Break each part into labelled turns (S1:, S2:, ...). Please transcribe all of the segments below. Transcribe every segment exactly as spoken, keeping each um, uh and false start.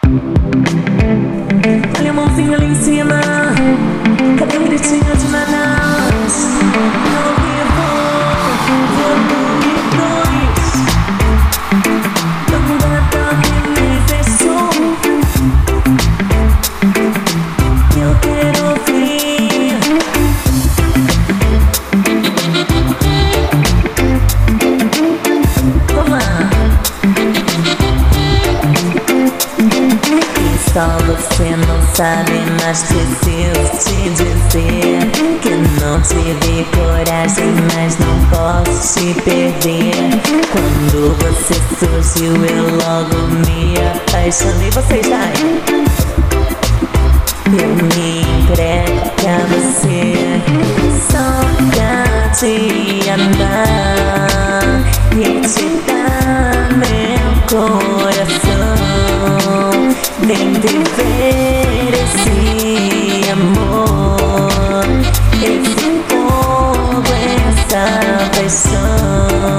S1: Olha a mãozinha ali em cima. Cadê o gritinho de Manaus? Ao vivo, volume dois. Todo toque me fechou. Eu quero ouvir. Vamos lá. Só você não sabe, mas preciso te dizer que não tive coragem, mas não posso te perder. Quando você surgiu eu logo me apaixonei. Vocês vai. Eu me entrego pra você, só pra te amar e te dar meu coração. Vem viver esse amor, esse fogo, essa paixão.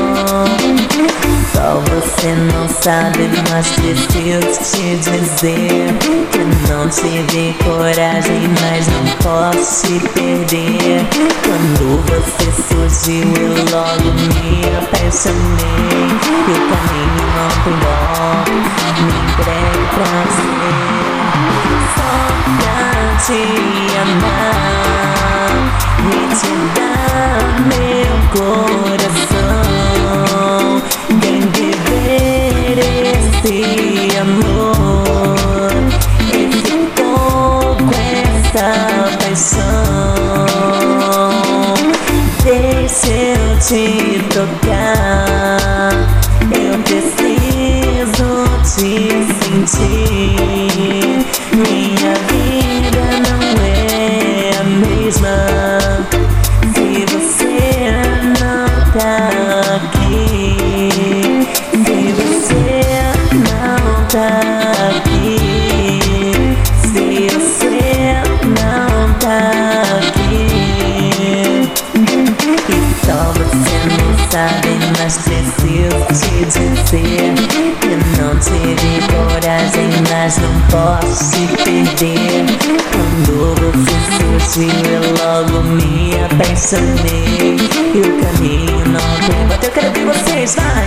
S1: Só você não sabe, mas preciso te dizer que não tive coragem, mas não posso te perder. Quando você surgiu eu logo me apaixonei. E o caminho não tem volta, me entrego pra você, só pra te amar e te dar meu coração. Vem viver esse amor, esse fogo, essa paixão. Deixa eu te tocar, eu preciso te sentir. Minha vida não é a mesma se você não tá aqui. Se você não tá aqui, se você não tá aqui. E só você não sabe, mas preciso te dizer que não tive coragem, mas não posso te perder. Quando você surgiu eu logo me apaixonei. E o caminho não tem volta, eu quero ver vocês, vai!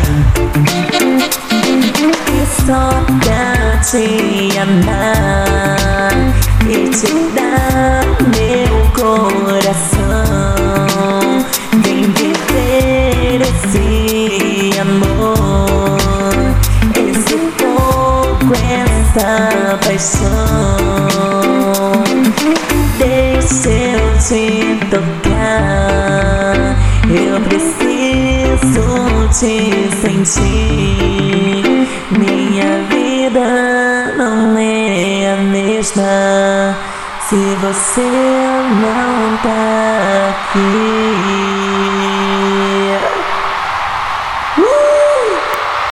S1: E só pra te amar e te dar meu coração. Vem viver esse amor, esse fogo, essa paixão. Deixa eu te tocar, eu preciso te sentir. Minha vida não é a mesma se você não tá aqui.